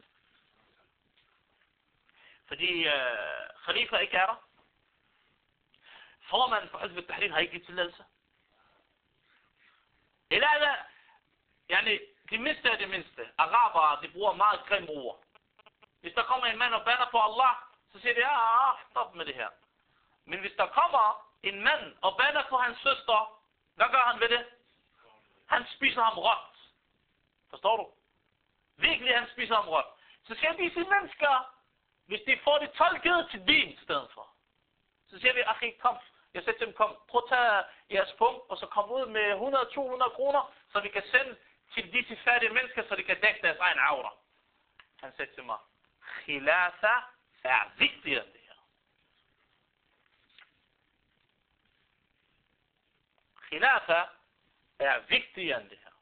Fordi øh, khalifa ikke er der. Formanden for Hizb ut-Tahrir har ikke givet tilladelse. Eller er det, yani, de mindste er det mindste. Arabere, de bruger meget grimme ord. Hvis der kommer en mand og bander på Allah, så siger de, ja, stop med det her. Men hvis der kommer en mand og bander på hans søster, hvad gør han ved det? Han spiser ham råt. Forstår du? Virkelig, han spiser ham råt. Så skal disse mennesker, hvis de får det tolket til din i stedet for, så siger vi, akhi, kom. Jeg siger til dem, kom, prøv at tage jeres punkt, og så kom ud med hundrede til to hundrede kroner, så vi kan sende til disse fattige mennesker, så de kan dække deres egen aura. Han sagde til mig, khilafa er vigtigere end det her. Khilafa er vigtigere end det her.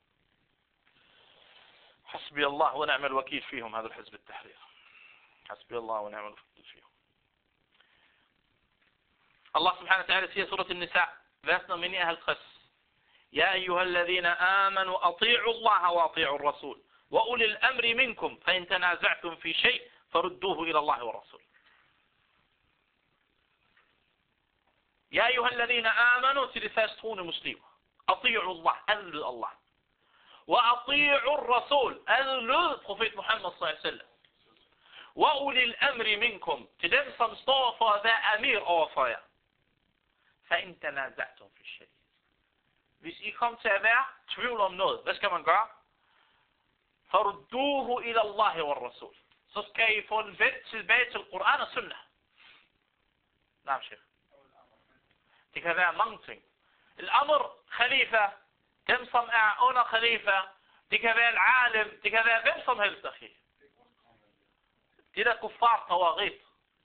حسبي الله ونعم الوكيل فيهم هذا الحزب التحرير. حسبي الله ونعم الوكيل فيهم. الله سبحانه وتعالى في سورة النساء vers nummer nioghalvtreds. يا أيها الذين آمنوا أطيعوا الله وأطيعوا الرسول وأولي الأمر منكم فإن تنازعتم في شيء فردوه إلى الله والرسول. يا أيها الذين آمنوا تلفاستون مسلمون أطيعوا الله أذل الله وأطيعوا الرسول أذل propheten Muhammad صلى الله عليه وسلم وأولي الأمر منكم til dem som står for at være amir overfor jer. فإن تنازعتم في الشيء. Hvis I kom til at være tvivl om noget, hvad skal man gøre? فردوه إلى الله والرسول. Så skal I få en vendt tilbage til Koran og Sunnah. Nej, chef. Det kan være mange ting. Al-Amr, khalifa, dem som er under khalifa, det kan være al-alim, det kan være hvem som helst, akhi. Det der kuffar tawaghit.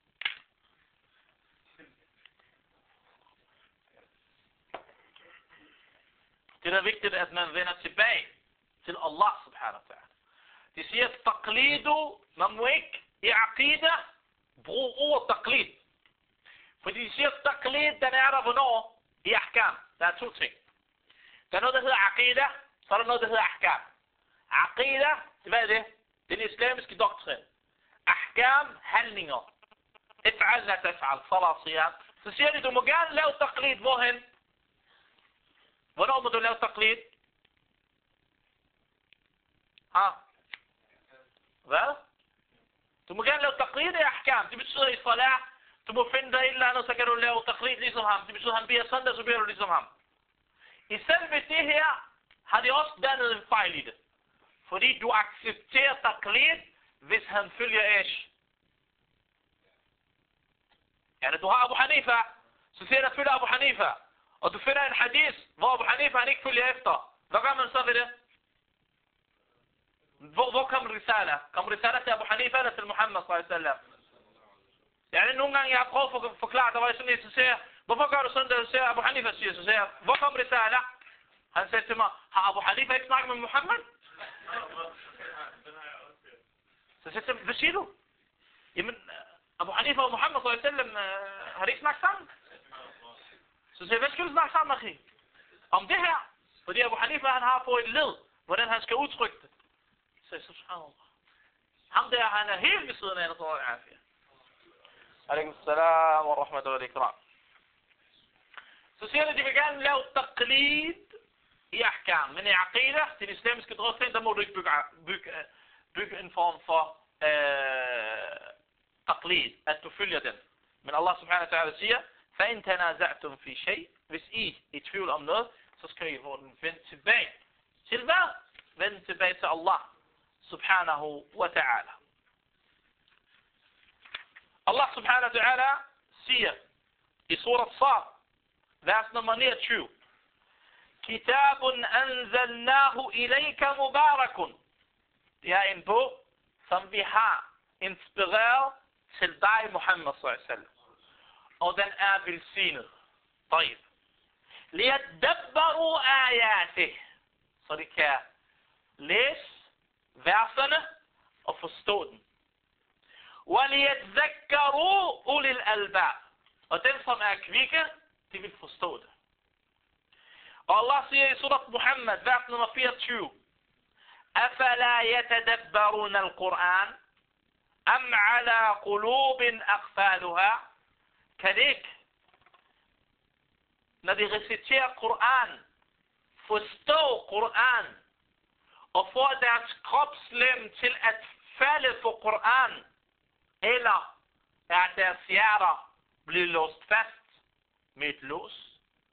Det er vigtigt, at man vender tilbage til Allah subhanahu wa ta'ala. De siger, taqlidu, man må ikke i aqida bruge ord taqlid. Fordi de siger, taqlid, den er der hvornår? I ahkam. Der er to ting. Der er noget, der hedder aqida, så er der noget, der hedder ahkam. Aqida, hvad er det? Den islamiske doktrin. Ahkam, handlinger. If'al, la taf'al, salat, siyam. Så siger de, du må gerne lave taqlid, hvorhen? Hvornår må du lave taqlid? Ha? Hvad? Du må gerne lave taqlid i ahkam. Det betyder i salat, du må finde dig et eller andet, så kan du lave taqlid ligesom ham. Det betyder, at han beder søndag, så beder du ligesom ham. I selve det her, har de også dannet en fejl i det. Fordi du accepterer taqlid, hvis han følger Ish. Ja, du har Abu Hanifa, så siger der følger Abu Hanifa. Og du finder en hadith, hvor Abu Hanifa han ikke følger efter. Hvad gør man så ved det? Hvor, hvor kom risala? Kom risala til Abu Hanifa eller til Muhammad sallallahu alaihi wasallam? Ja, nogle gange jeg har prøvet at forklare, der var sådan en, så siger jeg, hvorfor gør du sådan, der siger Abu Hanifa siger, så siger jeg, hvor kommer det til Allah? Han sagde til mig, har Abu Hanifa ikke snakket med Muhammad? Så siger jeg, hvad siger du? Jamen, Abu Hanifa og Muhammad sallallahu alaihi wasallam har de ikke snakket sammen? Så siger jeg, hvad skal du snakke sammen, akhi? Om det her? Fordi Abu Hanifa, han har på et led, hvordan han skal udtrykke det. Så jeg, subhanallah. Ham der, han er helt ved siden af, der tror jeg, afia. Alaikum salam wa rahmatullahi wa ikram. Så siger de, de vil gerne lave taqlid i ahkam. Men i aqidah, til islamiske drøfting, der må du ikke bygge, bygge, bygge en form for øh, taqlid, at du følger den. Men Allah subhanahu wa ta'ala siger, فَإِنْ تَنَازَعْتُمْ فِي شَيْءٍ. Hvis I er i tvivl om noget, så skal I få den vendt tilbage. Til hvad? Vend tilbage til Allah subhanahu wa ta'ala. Allah subhanahu wa ta'ala siger i surat Sad, vers nummer niogtyve, Kitabun anzalnahu ilayka mubarakun. Det er en bog, som vi har inspireret til dig, Muhammad sallallahu alaihi wasallam. Og den er velsignet. طيب. ليتدبروا آياته. Så de kan læse verserne og forstå den. وَلِيَتْذَكَّرُوا أُولِي الْأَلْبَابِ. Og dem, som er kvikke, de vil forstå det. Og Allah siger i surat Muhammad, vers nummer fireogtyve, أَفَلَا يَتَدَبَّرُونَ الْقُرْآنِ أَمْ عَلَى قُلُوبٍ أَقْفَالُهَا. Kan det ikke, når de reciterer Koran, forstå Koran, og få deres kropslem til at falde for Koran, eller er deres hjerter blevet låst fast med et lås?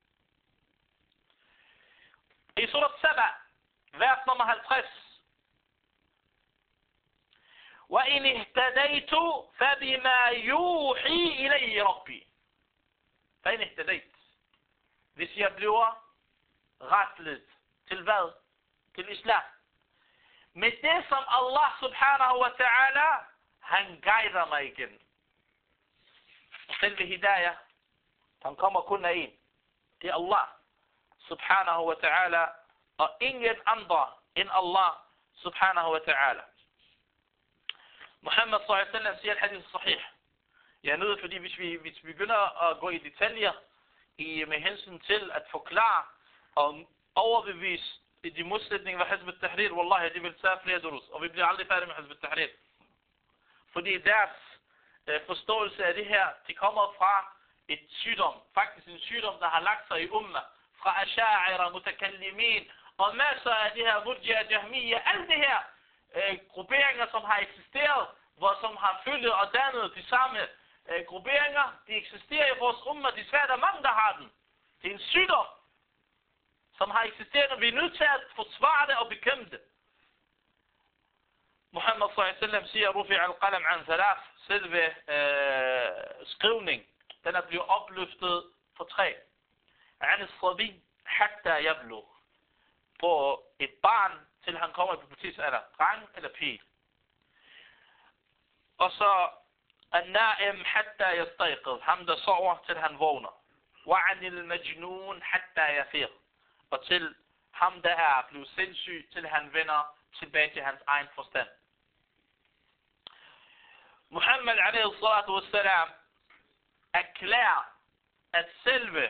I surat Saba, vers nummer halvtreds, وَإِنِ اهْتَدَيْتُ فَبِمَا يُوحِي إِلَيْهِ رَبِّي. فَإِنِ اهْتَدَيْتُ. Hvis jeg bliver retlet til hvad? Til islam. Med det, som Allah subhanahu wa ta'ala, han guider mig igen. Og selve hidayah, han kommer kun af en. Det er Allah subhanahu wa ta'ala, og ingen andre end Allah subhanahu wa ta'ala. Muhammad sallallahu alaihi wasallam siger hadith sahih. Jeg er nødt, fordi hvis vi, hvis vi begynder at gå i detaljer i, med hensyn til at forklare og overbevise de modsætninger ved Hizb al-Tahrir, wallahi, de vil tage flere durus, og vi bliver aldrig færdige med Hizb al-Tahrir. Fordi deres øh, forståelse af det her, det kommer fra et sygdom, faktisk en sygdom, der har lagt sig i umma, fra asha'ira, mutakallimin, og masser af det her murji'a, jahmiya, alt det her, Øh, grupperinger, som har eksisteret, hvor som har fyldt og dannet de samme øh, grupperinger, de eksisterer i vores umma, desværre der mange, der har den. Det er en sygdom, som har eksisteret, og vi er nødt til at forsvare det og bekæmpe det. Muhammad sallallahu alaihi wasallam siger, Rufi al-qalam an thalath, selve øh, skrivning, den er blevet opløftet for tre. An as-sabi hatta yablugh. På et barn, til han kommer i pubertetsalder, dreng eller pige. Og så an-na'im hatta yastayqiz, ham der sover til han vågner. Wa 'anil majnun hatta yafiq, og til ham der er blevet sindssyg, til han vender tilbage til hans egen forstand. Muhammad alaihi salatu wassalam erklærer, at selve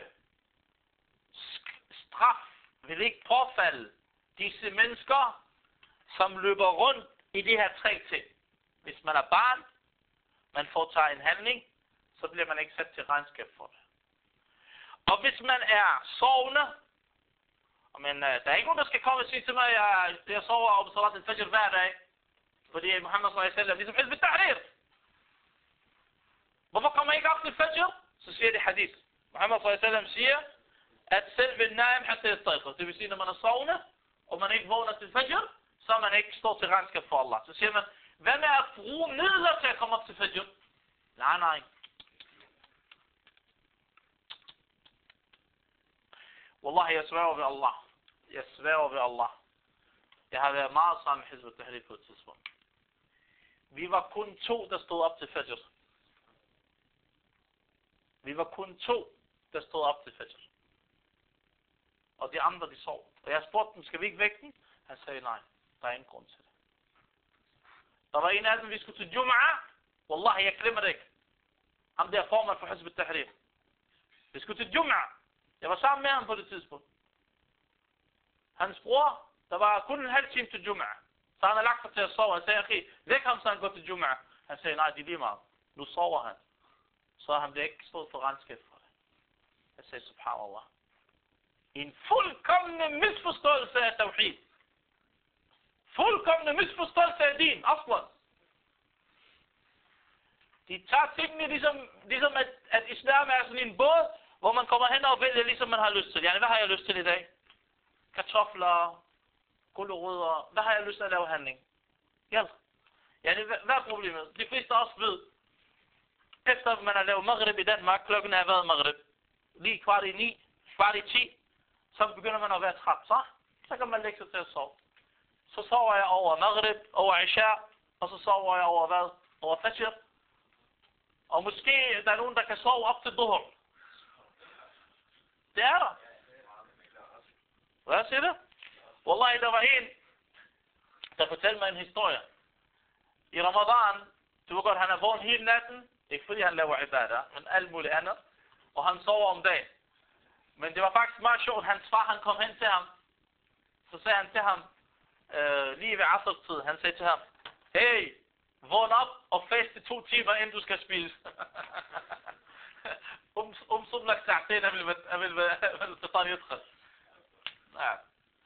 straf vil ikke påfalde disse mennesker, som løber rundt i de her tre ting. Hvis man er barn, man foretager en handling, så bliver man ikke sat til regnskab for det. Og hvis man er sovende, men uh, der er ikke nogen, der skal komme og sige til mig, at jeg sover op salat al-fajr hver dag, fordi Muhammad sallallahu alaihi wasallam, ligesom Hizb al-Tahrir. Hvorfor kommer jeg ikke op til fajr? Så siger det hadith. Muhammad sallallahu alaihi wasallam siger, at selve naim hatta yastayqiz, det vil sige, når man er sovende, og man ikke vågner til fajr, så man ikke står til regnskab for Allah. Så siger man, hvad med at bruge midler til at komme op til fajr? Nej, nej. Wallahi, jeg sværger ved Allah. Jeg sværger ved Allah. Jeg har været meget sammen med Hizb al-Tahrir på et tidspunkt. Vi var kun to, der stod op til fajr. Vi var kun to, der stod op til fajr. Og de andre, de sov. Og jeg spurgte dem, skal vi ikke vække den? Han sagde nej, der er ingen grund til det. Der var en af dem, vi skulle til Jum'ah. Wallahi, jeg glemmer det ikke. Ham der formand for Hizb ut-Tahrir. Vi skulle til Jum'ah. Jeg var sammen med ham på det tidspunkt. Hans bror, der var kun en halv time til Jum'ah. Så han har lagt sig til at sove. Han sagde, okay, væk ham, så han går til Jum'ah. Han sagde, nej, det er lige meget. Nu sover han. Så han blev ikke stået for regnskab for det. Jeg sagde, subhanallah. En fuldkommende misforståelse af tawhid. Fuldkommende misforståelse af din, aslan. De tager tingene ligesom, ligesom at, at islam er sådan en båd, hvor man kommer hen og vælger ligesom man har lyst til. Yani, hvad har jeg lyst til i dag? Kartofler, gulerødder. Hvad har jeg lyst til at lave handling? Ja. Yani, hvad, hvad er problemet? De fleste også ved, efter man har lavet maghrib i Danmark, klokken er været maghrib. Lige kvart i ni, kvart i ti, så begynder man at være træt. Så, så kan man lægge sig til at sove. Så sover jeg over maghrib, over isha, og så sover jeg over hvad? Over fajr. Og måske der er nogen, der kan sove op til duhr. Det er der. Hvad siger du? Wallahi, der var en, der fortalte mig en historie. I Ramadan, du ved godt, han er vågen hele natten. Ikke fordi han laver ibadah, men alt muligt andet. Og han sover om dagen. Men det var faktisk meget sjovt. Hans far, han kom hen til ham. Så sagde han til ham, øh, lige ved asr-tid, han sagde til ham, hey, vågn op og faste to timer, inden du skal spise. um, um som lagt sa'ateen, jeg vil forstående yadkhal. Ja.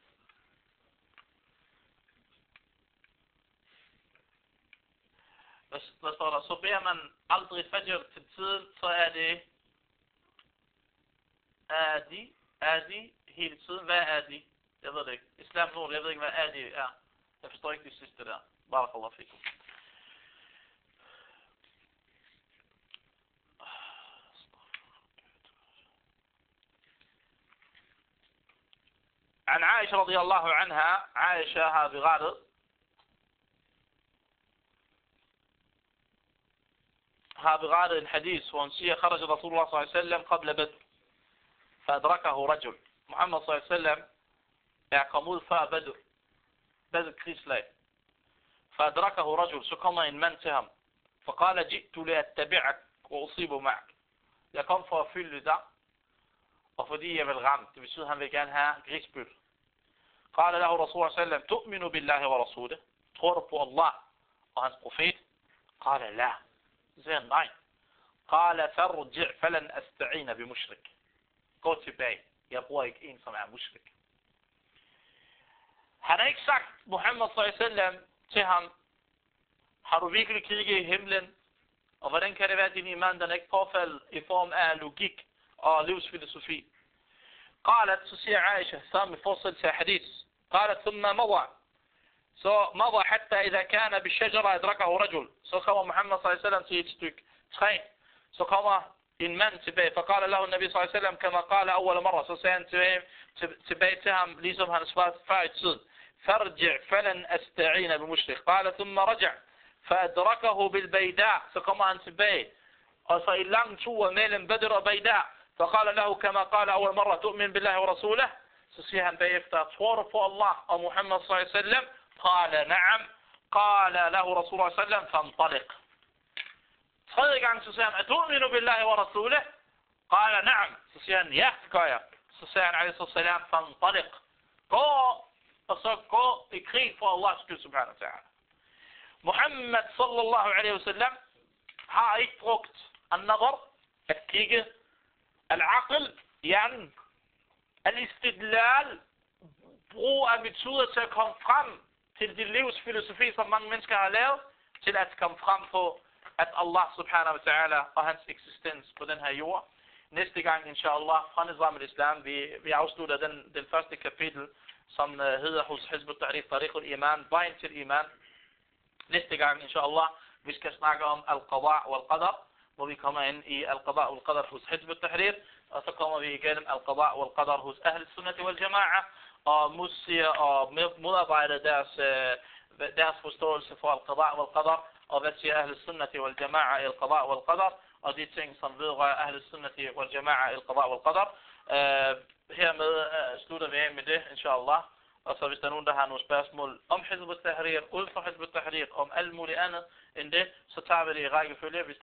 Hvad står der? Så beder man aldrig fajr til tiden, så er det adi, adi hele tiden. Hvad er adi? Jeg ved det ikke. Islam Nur, jeg ved ikke, hvad adi er. Jeg forstår ikke det sidste der. Barakallahu fikum. عن عائشة رضي الله عنها عائشة هذه غارة هذا غارة الحديث وانسية خرج رسول الله صلى الله عليه وسلم قبل بدر فأدركه رجل محمد صلى الله عليه وسلم يعقمود فبدر بدر كريسلاي فأدركه رجل سكما إن من تهم فقال جئت لأتبعك وأصيب معك يقوم فأفل دا وفدية بالغم تبسوها بكانها غريسبر قال له رسول الله صلى الله عليه وسلم تؤمن بالله ورسوله تغرب الله وهنس بروفيت قال لا زين ناين قال فارجع فلن أستعين بمشرك gå tilbage. Jeg bruger ikke en, som er mushrik. Han har ikke sagt, Muhammad sallallahu alaihi wasallam til ham, har du virkelig kigget i himlen? Og hvordan kan det være, at din iman den ikke påfaldet i form af logik og livsfilosofi? قالت سسية عائشة ثم فصل في حديث قالت ثم مضى så مضى حتى إذا كان بالشجرة أدركه رجل så kommer Muhammad sallallahu alaihi wasallam til et stykke træ så kommer en mand tilbage فقال له النبي صلى الله عليه وسلم كما قال أول مرة så sagde han tilbage, tilbage til ham ligesom han svarede før i tiden فارجع فلن أستعين بمشرك قال ثم رجع فأدركه بالبيداء så kommer han tilbage og så i lang tur mellem Badr og Bayda فقال له كما قال أول مرة تؤمن بالله ورسوله så siger han bagefter tror du på Allah og Muhammad صلى الله عليه وسلم قال نعم قال له رسول الله صلى الله عليه وسلم فانطلق tredje gang så siger han أتؤمن بالله ورسوله قال نعم så siger han ja det gør jeg så siger han عليه الصلاة والسلام فانطلق gå og så gå i krig for Allahs skyld subhanahu wa ta'ala Muhammad sallallahu alaihi wasallam har ikke brugt an-nazar at kigge al-aql yani al-istidlal brug af metoder til at komme frem til de livsfilosofi som mange mennesker har lavet til at komme frem på at Allah subhanahu wa ta'ala og hans eksistens på den her jord næste gang inshallah fra Nizam al-Islam vi, vi afslutter den, den første kapitel som uh, hedder hos Hizb ut-Tahrir Tariq al-Iman vejen til iman næste gang inshallah vi skal snakke om al-Qada' wal-Qadar hvor vi kommer ind i al-Qada' wal-Qadar hos Hizb ut-Tahrir og så kommer vi igennem al-Qada' wal-Qadar hos Ahl al-Sunnah wal-Jama'a og modsiger og modarbejder deres, deres forståelse for al-Qada' wal-Qadar og hvad siger Ahl al-Sunnah wal-Jama'a i al-Qada' wal-Qadar og de ting, som vedrører Ahl Sunnati wal Jama'a, al-Qada wal Qadar. Uh, hermed uh, slutter vi af med det, inshallah. Og så hvis der er nogen, der har nogle spørgsmål om Hizb ut-Tahrir, ud fra Hizb ut-Tahrir, om alt muligt andet end det, så tager vi det i rækkefølge. Vi